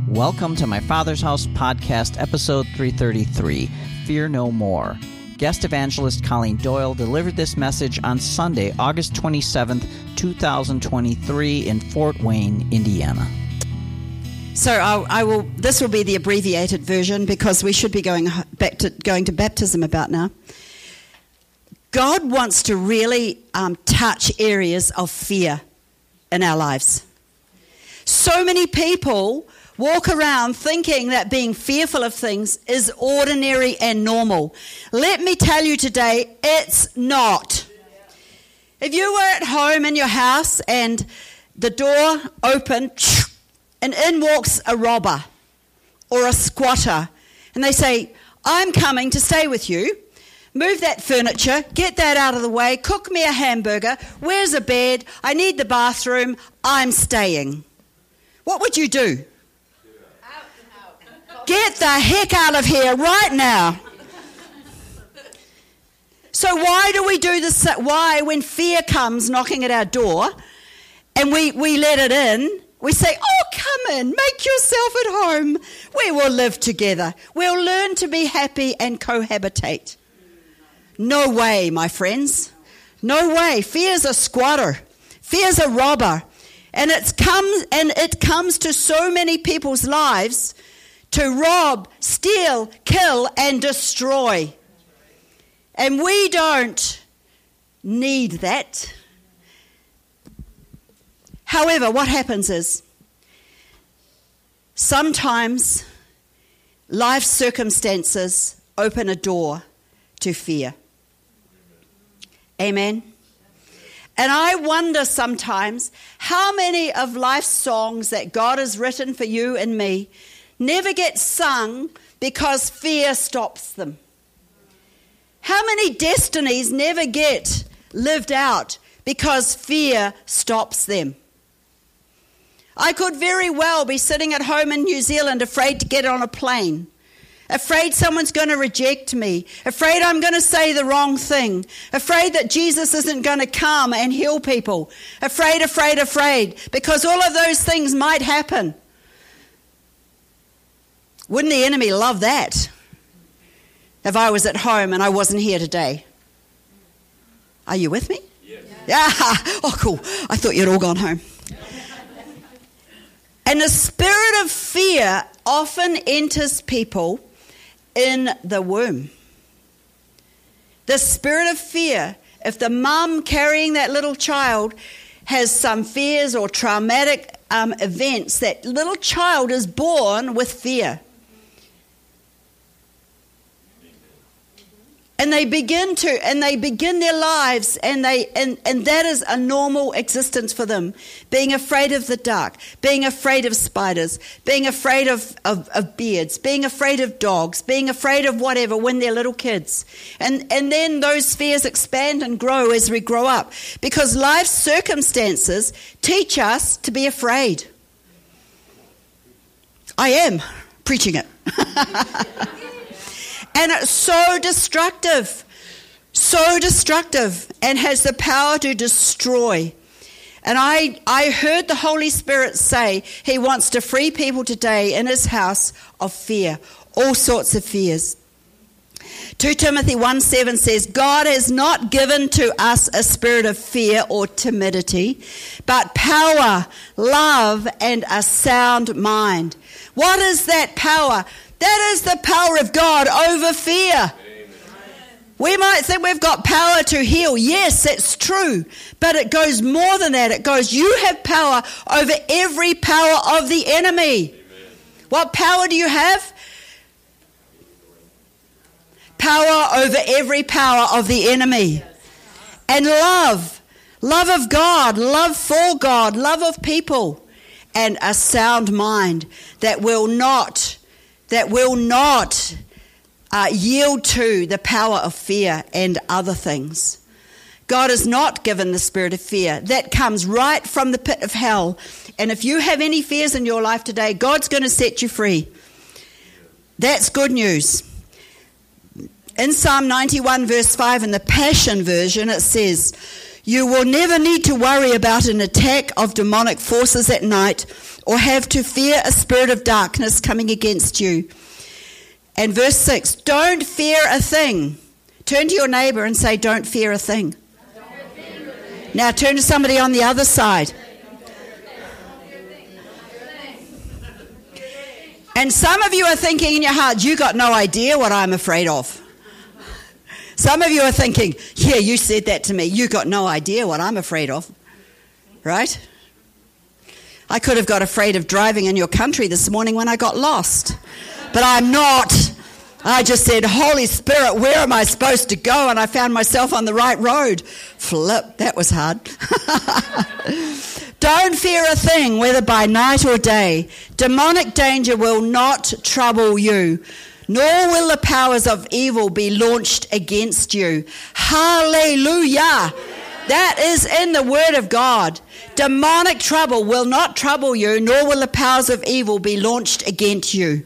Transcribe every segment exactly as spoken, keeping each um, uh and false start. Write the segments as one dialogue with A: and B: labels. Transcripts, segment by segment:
A: Welcome to My Father's House podcast, episode three thirty-three, Fear No More. Guest evangelist Colleen Doyle delivered this message on Sunday, August twenty-seventh, twenty twenty-three in Fort Wayne, Indiana.
B: So I, I will. This will be the abbreviated version because we should be going back to going to baptism about now. God wants to really um, touch areas of fear in our lives. So many people walk around thinking that being fearful of things is ordinary and normal. Let me tell you today, it's not. If you were at home in your house and the door opened and in walks a robber or a squatter and they say, I'm coming to stay with you, move that furniture, get that out of the way, cook me a hamburger, where's a bed, I need the bathroom, I'm staying. What would you do? Get the heck out of here right now. So why do we do this? Why, when fear comes knocking at our door and we, we let it in, we say, oh, come in, make yourself at home. We will live together. We'll learn to be happy and cohabitate. No way, my friends. No way. Fear's a squatter. Fear's a robber. And it's comes and it comes to so many people's lives to rob, steal, kill, and destroy. And we don't need that. However, what happens is sometimes life circumstances open a door to fear. Amen. And I wonder sometimes how many of life's songs that God has written for you and me never get sung because fear stops them. How many destinies never get lived out because fear stops them? I could very well be sitting at home in New Zealand afraid to get on a plane, afraid someone's going to reject me, afraid I'm going to say the wrong thing, afraid that Jesus isn't going to come and heal people, afraid, afraid, afraid, because all of those things might happen. Wouldn't the enemy love that if I was at home and I wasn't here today? Are you with me? Yes. Yeah. Oh, cool. I thought you'd all gone home. And the spirit of fear often enters people in the womb. The spirit of fear, if the mum carrying that little child has some fears or traumatic um, events, that little child is born with fear. And they begin to, and they begin their lives, and they, and, and that is a normal existence for them. Being afraid of the dark, being afraid of spiders, being afraid of, of, of beards, being afraid of dogs, being afraid of whatever when they're little kids. And, and then those fears expand and grow as we grow up. Because life's circumstances teach us to be afraid. I am preaching it. And it's so destructive, so destructive, and has the power to destroy. And I, I heard the Holy Spirit say he wants to free people today in his house of fear, all sorts of fears. Second Timothy one seven says, God has not given to us a spirit of fear or timidity, but power, love, and a sound mind. What is that power? That is the power of God over fear. Amen. We might think we've got power to heal. Yes, that's true. But it goes more than that. It goes, you have power over every power of the enemy. Amen. What power do you have? Power over every power of the enemy. And love. Love of God. Love for God. Love of people. And a sound mind that will not that will not uh, yield to the power of fear and other things. God has not given the spirit of fear. That comes right from the pit of hell. And if you have any fears in your life today, God's going to set you free. That's good news. In Psalm ninety-one verse five in the Passion Version, it says, You will never need to worry about an attack of demonic forces at night or have to fear a spirit of darkness coming against you. And verse six, don't fear a thing. Turn to your neighbour and say, don't fear a thing. Now turn to somebody on the other side. And some of you are thinking in your heart, you got no idea what I'm afraid of. Some of you are thinking, yeah, you said that to me. You got no idea what I'm afraid of. Right? I could have got afraid of driving in your country this morning when I got lost. But I'm not. I just said, Holy Spirit, where am I supposed to go? And I found myself on the right road. Flip, that was hard. Don't fear a thing, whether by night or day. Demonic danger will not trouble you, nor will the powers of evil be launched against you. Hallelujah. That is in the Word of God. Demonic trouble will not trouble you, nor will the powers of evil be launched against you.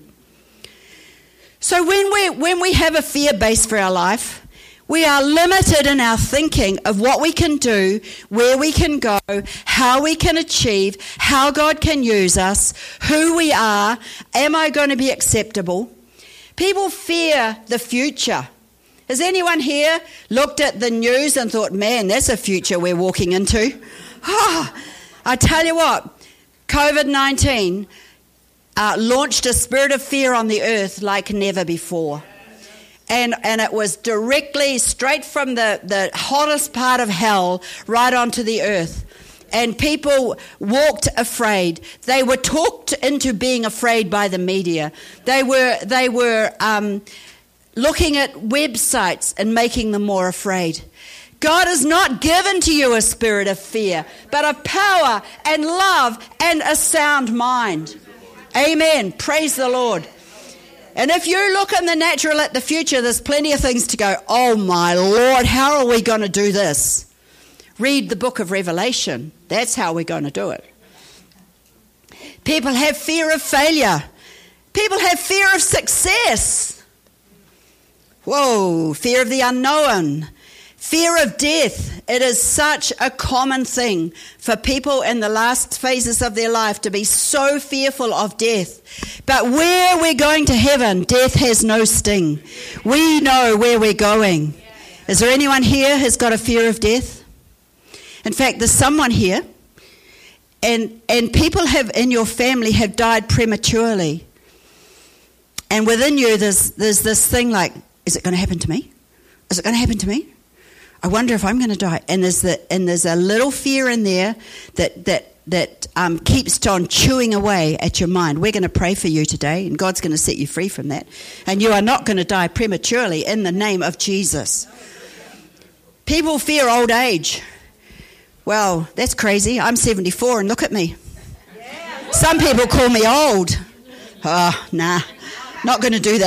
B: So when we when we have a fear base for our life, we are limited in our thinking of what we can do, where we can go, how we can achieve, how God can use us, who we are, am I going to be acceptable? People fear the future. Has anyone here looked at the news and thought, man, that's a future we're walking into? Oh, I tell you what, covid nineteen uh, launched a spirit of fear on the earth like never before. And and it was directly straight from the, the hottest part of hell right onto the earth. And people walked afraid. They were talked into being afraid by the media. They were they were um, looking at websites and making them more afraid. God has not given to you a spirit of fear, but of power and love and a sound mind. Amen. Praise the Lord. And if you look in the natural at the future, there's plenty of things to go, oh my Lord, how are we going to do this? Read the book of Revelation. That's how we're going to do it. People have fear of failure. People have fear of success. Whoa, fear of the unknown. Fear of death. It is such a common thing for people in the last phases of their life to be so fearful of death. But where we're going to heaven, death has no sting. We know where we're going. Is there anyone here who's got a fear of death? In fact, there's someone here, and and people have in your family have died prematurely. And within you, there's there's this thing like, is it going to happen to me? Is it going to happen to me? I wonder if I'm going to die. And there's the and there's a little fear in there that that that um, keeps on chewing away at your mind. We're going to pray for you today, and God's going to set you free from that. And you are not going to die prematurely in the name of Jesus. People fear old age. Well, that's crazy. I'm seventy-four, and look at me. Some people call me old. Oh, nah, not going to do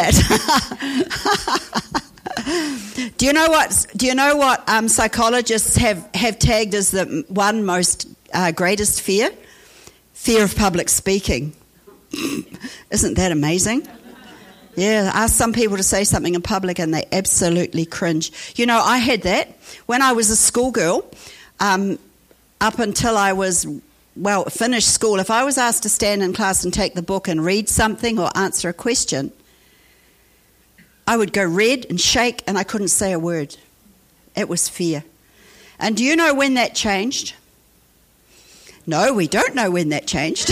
B: that. Do you know what? Do you know what um, psychologists have, have tagged as the one most uh, greatest fear? Fear of public speaking. Isn't that amazing? Yeah, ask some people to say something in public and they absolutely cringe. You know, I had that when I was a schoolgirl. Um, up until I was well finished school, if I was asked to stand in class and take the book and read something or answer a question, I would go red and shake and I couldn't say a word. It was fear. And do you know when that changed? No, we don't know when that changed.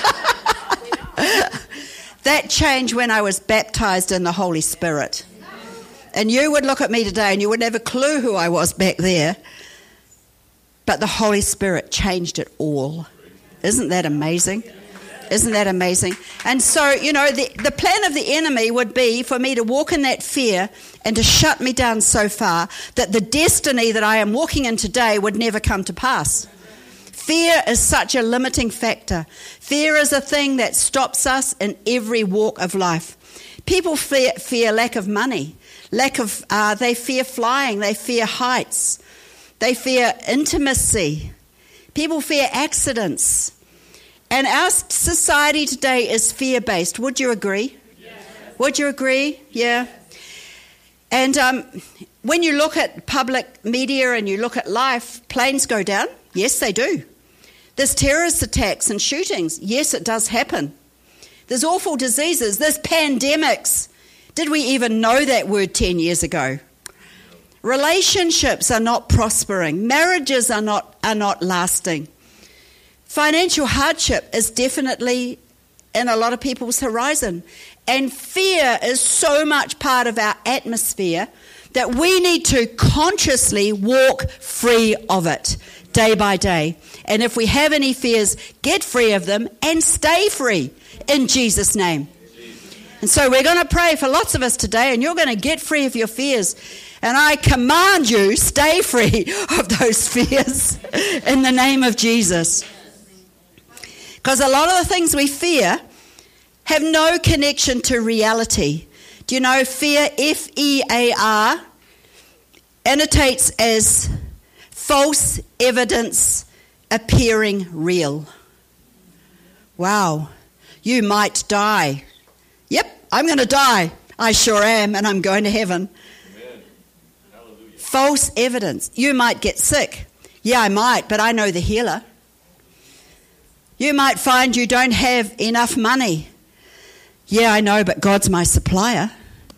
B: That changed when I was baptized in the Holy Spirit. And you would look at me today and you wouldn't have a clue who I was back there. But the Holy Spirit changed it all. Isn't that amazing? Isn't that amazing? And so, you know, the, the plan of the enemy would be for me to walk in that fear and to shut me down so far that the destiny that I am walking in today would never come to pass. Fear is such a limiting factor. Fear is a thing that stops us in every walk of life. People fear, fear lack of money, lack of, uh, they fear flying, they fear heights, they fear intimacy. People fear accidents. And our society today is fear-based. Would you agree? Yes. Would you agree? Yeah. And um, when you look at public media and you look at life, planes go down. Yes, they do. There's terrorist attacks and shootings. Yes, it does happen. There's awful diseases. There's pandemics. Did we even know that word ten years ago? Relationships are not prospering. Marriages are not, are not lasting. Financial hardship is definitely in a lot of people's horizon. And fear is so much part of our atmosphere that we need to consciously walk free of it day by day. And if we have any fears, get free of them and stay free in Jesus' name. And so we're going to pray for lots of us today, and you're going to get free of your fears. And I command you, stay free of those fears in the name of Jesus. Because a lot of the things we fear have no connection to reality. Do you know fear, F E A R, annotates as false evidence appearing real. Wow, you might die. Yep, I'm going to die. I sure am, and I'm going to heaven. Amen. Hallelujah. False evidence. You might get sick. Yeah, I might, but I know the healer. You might find you don't have enough money. Yeah, I know, but God's my supplier.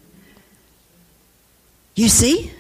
B: You see?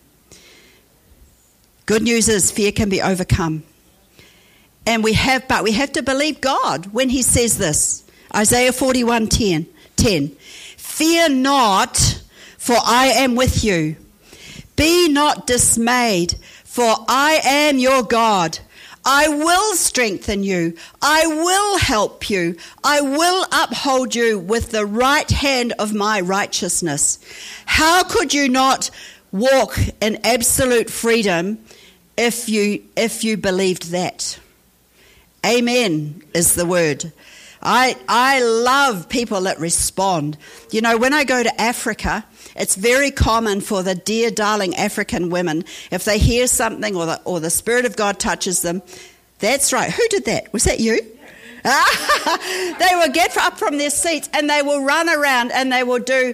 B: Good news is fear can be overcome. And we have, but we have to believe God when he says this. Isaiah forty-one ten. Fear not, for I am with you. Be not dismayed, for I am your God. I will strengthen you. I will help you. I will uphold you with the right hand of my righteousness. How could you not walk in absolute freedom if you if you believed that? Amen is the word. I I love people that respond. You know, when I go to Africa, it's very common for the dear, darling African women, if they hear something or the, or the Spirit of God touches them, that's right. Who did that? Was that you? They will get up from their seats and they will run around and they will do...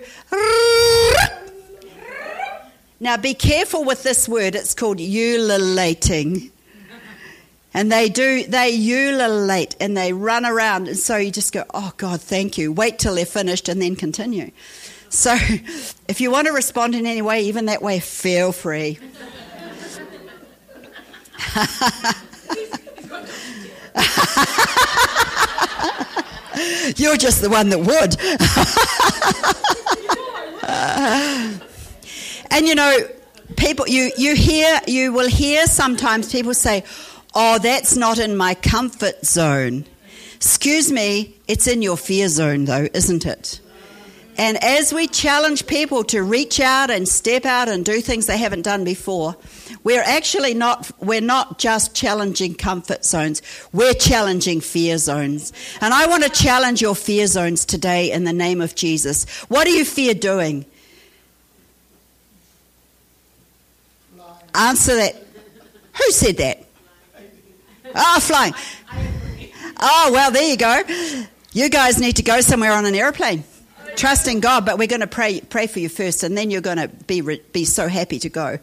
B: Now, be careful with this word. It's called ululating. And they do, they ululate and they run around. And so you just go, oh, God, thank you. Wait till they're finished and then continue. So if you want to respond in any way, even that way, feel free. You're just the one that would. And you know, people, you, you hear, you will hear sometimes people say, oh, that's not in my comfort zone. Excuse me, it's in your fear zone though, isn't it? And as we challenge people to reach out and step out and do things they haven't done before, we're actually not, we're not just challenging comfort zones, we're challenging fear zones. And I want to challenge your fear zones today in the name of Jesus. What do you fear doing? Answer that. Who said that? Ah, oh, flying. Oh, well, there you go. You guys need to go somewhere on an airplane. Trust in God, but we're going to pray pray for you first, and then you're going to be be so happy to go.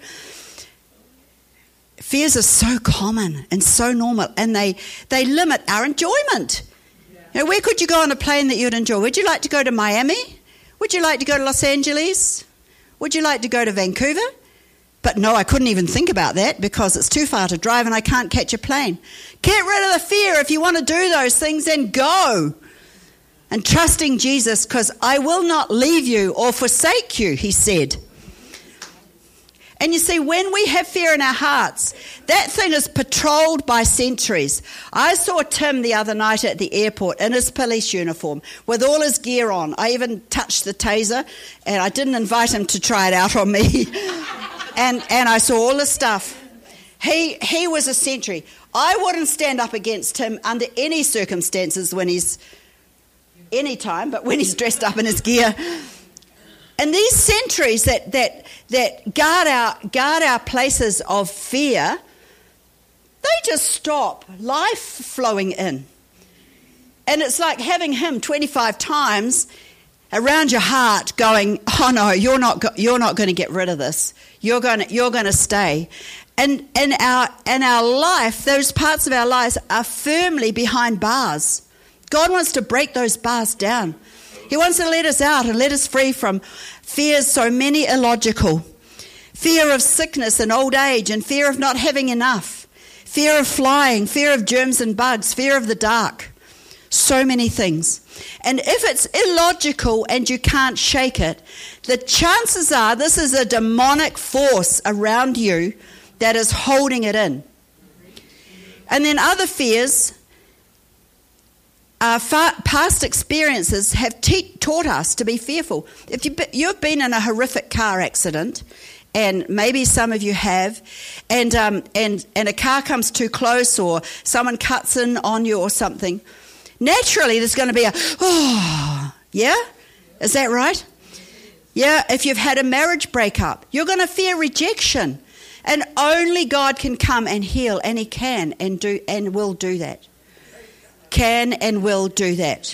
B: Fears are so common and so normal, and they, they limit our enjoyment. You know, where could you go on a plane that you'd enjoy? Would you like to go to Miami? Would you like to go to Los Angeles? Would you like to go to Vancouver? But no, I couldn't even think about that because it's too far to drive and I can't catch a plane. Get rid of the fear. If you want to do those things, then go. And trusting Jesus, because I will not leave you or forsake you, he said. And you see, when we have fear in our hearts, that thing is patrolled by sentries. I saw Tim the other night at the airport in his police uniform with all his gear on. I even touched the taser, and I didn't invite him to try it out on me. and and I saw all the stuff. He he was a sentry. I wouldn't stand up against him under any circumstances when he's... any time, but when he's dressed up in his gear. And these sentries that that that guard our guard our places of fear, they just stop life flowing in. And it's like having him twenty-five times around your heart going, oh no, you're not go- you're not going to get rid of this. You're going to you're going to stay. And in our in our life, those parts of our lives are firmly behind bars. God wants to break those bars down. He wants to let us out and let us free from fears, so many illogical. Fear of sickness and old age, and fear of not having enough. Fear of flying, fear of germs and bugs, fear of the dark. So many things. And if it's illogical and you can't shake it, the chances are this is a demonic force around you that is holding it in. And then other fears, uh, far, past experiences have te- taught us to be fearful. If you, you've been in a horrific car accident, and maybe some of you have, and um, and and a car comes too close, or someone cuts in on you or something, naturally there's going to be a, oh, yeah? Is that right? Yeah, if you've had a marriage breakup, you're going to fear rejection. And only God can come and heal, and he can and do and will do that. Can and will do that.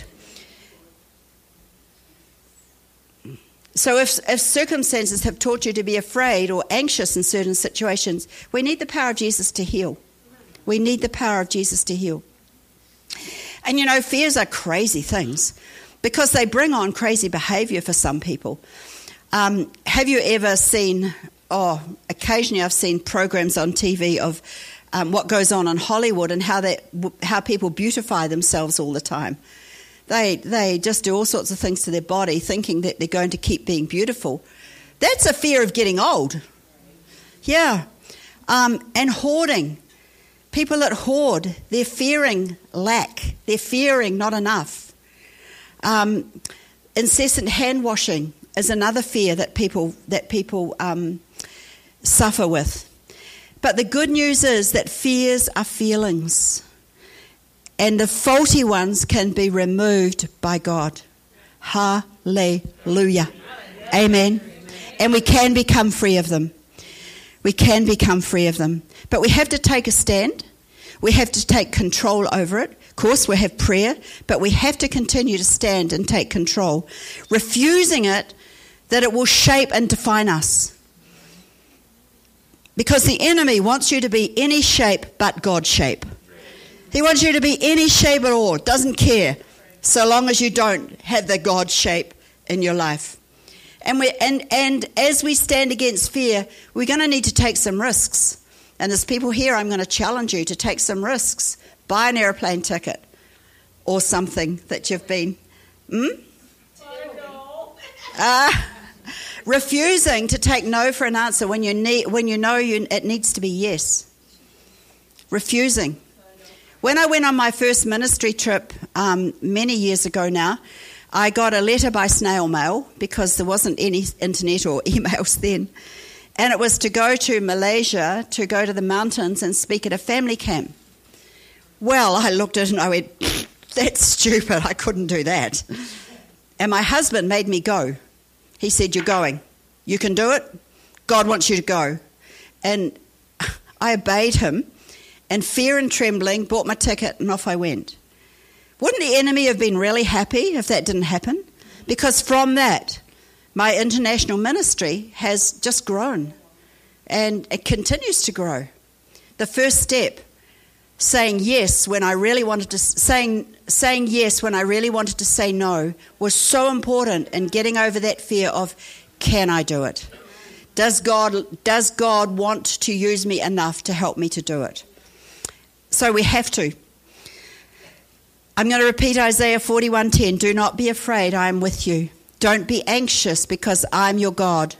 B: So if, if circumstances have taught you to be afraid or anxious in certain situations, we need the power of Jesus to heal. We need the power of Jesus to heal. And you know, fears are crazy things because they bring on crazy behaviour for some people. Um, have you ever seen, oh, occasionally I've seen programs on T V of um, what goes on in Hollywood and how they, how people beautify themselves all the time. They they just do all sorts of things to their body thinking that they're going to keep being beautiful. That's a fear of getting old. Yeah. Um, and hoarding. People that hoard, they're fearing lack. They're fearing not enough. Um, incessant hand washing is another fear that people that people um, suffer with. But the good news is that fears are feelings. And the faulty ones can be removed by God. Hallelujah. Amen. And we can become free of them. We can become free of them. But we have to take a stand. We have to take control over it. Of course, we have prayer, but we have to continue to stand and take control, refusing it that it will shape and define us. Because the enemy wants you to be any shape but God's shape. He wants you to be any shape at all, doesn't care, so long as you don't have the God shape in your life. And we and, and as we stand against fear, we're going to need to take some risks. And there's people here, I'm going to challenge you to take some risks. Buy an airplane ticket or something that you've been... Hmm? Uh, refusing to take no for an answer when you need when you know you, it needs to be yes. Refusing. When I went on my first ministry trip um, many years ago now, I got a letter by snail mail because there wasn't any internet or emails then. And it was to go to Malaysia, to go to the mountains and speak at a family camp. Well, I looked at it and I went, that's stupid, I couldn't do that. And my husband made me go. He said, you're going. You can do it. God wants you to go. And I obeyed him. And fear and trembling, bought my ticket and off I went. Wouldn't the enemy have been really happy if that didn't happen? Because from that, my international ministry has just grown. And it continues to grow. The first step, saying yes when I really wanted to, saying, saying yes when I really wanted to say no, was so important in getting over that fear of, can I do it? Does God, does God want to use me enough to help me to do it? So we have to. I'm going to repeat Isaiah forty-one ten. Do not be afraid, I am with you. Don't be anxious because I'm your God.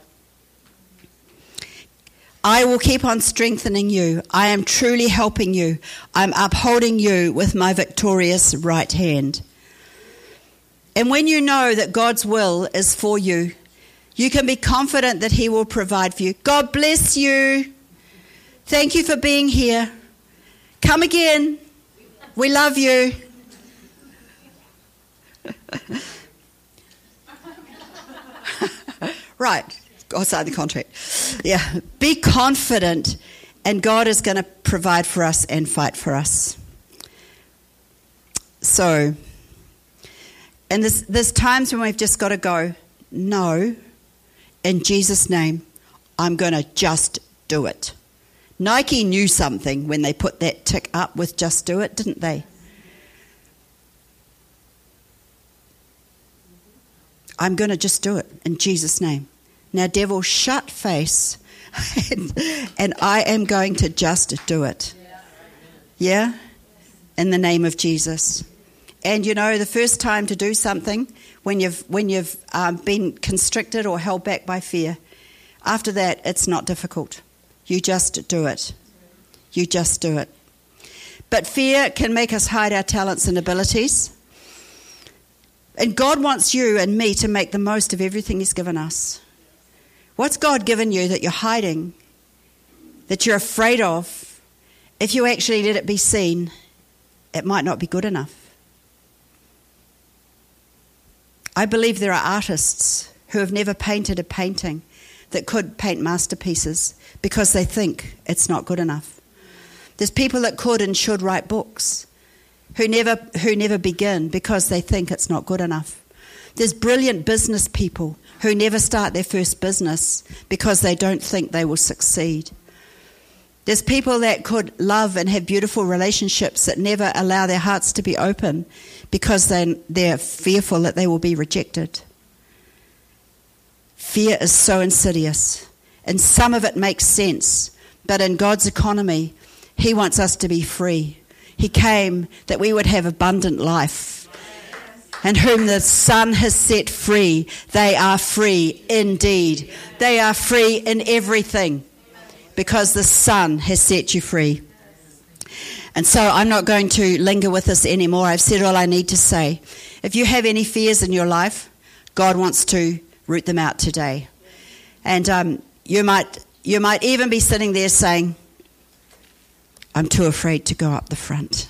B: I will keep on strengthening you. I am truly helping you. I'm upholding you with my victorious right hand. And when you know that God's will is for you, you can be confident that he will provide for you. God bless you. Thank you for being here. Come again. We love you. Right. Go sign the contract. Yeah. Be confident, and God is going to provide for us and fight for us. So, And there's, there's times when we've just got to go, no, in Jesus' name, I'm going to just do it. Nike knew something when they put that tick up with just do it, didn't they? I'm going to just do it in Jesus' name. Now, devil, shut face, and, and I am going to just do it. Yeah? In the name of Jesus. And, you know, the first time to do something, when you've, when you've um, been constricted or held back by fear, after that, it's not difficult. You just do it. You just do it. But fear can make us hide our talents and abilities. And God wants you and me to make the most of everything he's given us. What's God given you that you're hiding, that you're afraid of? If you actually let it be seen, it might not be good enough. I believe there are artists who have never painted a painting that could paint masterpieces because they think it's not good enough. There's people that could and should write books who never who never begin because they think it's not good enough. There's brilliant business people who never start their first business because they don't think they will succeed. There's people that could love and have beautiful relationships that never allow their hearts to be open because they, they're fearful that they will be rejected. Fear is so insidious, and some of it makes sense, but in God's economy, he wants us to be free. He came that we would have abundant life. And whom the Son has set free, they are free indeed. They are free in everything because the Son has set you free. And so I'm not going to linger with this anymore. I've said all I need to say. If you have any fears in your life, God wants to root them out today. And um, you might you might even be sitting there saying, I'm too afraid to go up the front.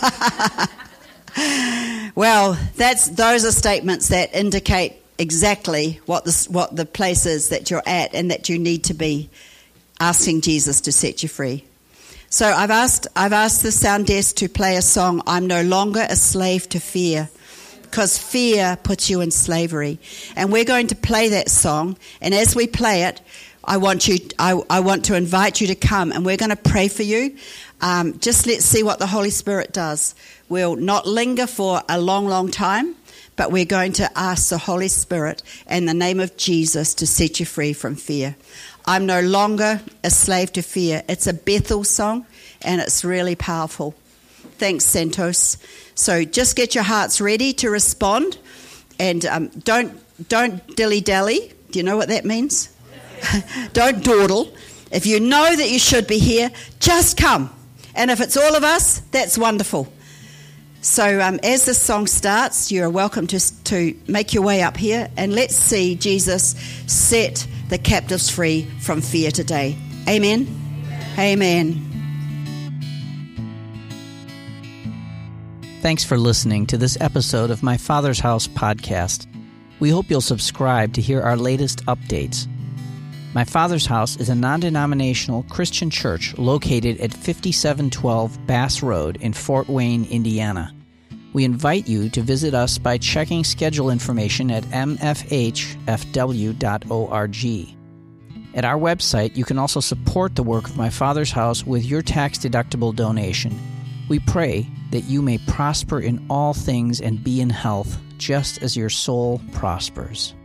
B: Well, that's those are statements that indicate exactly what the, what the place is that you're at and that you need to be asking Jesus to set you free. So I've asked I've asked the sound desk to play a song, I'm No Longer a Slave to Fear, because fear puts you in slavery. And we're going to play that song, and as we play it, I want you. I, I want to invite you to come, and we're going to pray for you. Um, just let's see what the Holy Spirit does. We'll not linger for a long, long time, but we're going to ask the Holy Spirit in the name of Jesus to set you free from fear. I'm no longer a slave to fear. It's a Bethel song, and it's really powerful. Thanks, Santos. So just get your hearts ready to respond, and um, don't don't dilly-dally. Do you know what that means? Don't dawdle. If you know that you should be here, just come. And if it's all of us, that's wonderful. So um, as this song starts, you're welcome to, to make your way up here, and let's see Jesus set the captives free from fear today. Amen. Amen.
A: Thanks for listening to this episode of My Father's House podcast. We hope you'll subscribe to hear our latest updates. My Father's House is a non-denominational Christian church located at fifty-seven twelve Bass Road in Fort Wayne, Indiana. We invite you to visit us by checking schedule information at m f h f w dot org. At our website, you can also support the work of My Father's House with your tax-deductible donation. We pray that you may prosper in all things and be in health, just as your soul prospers.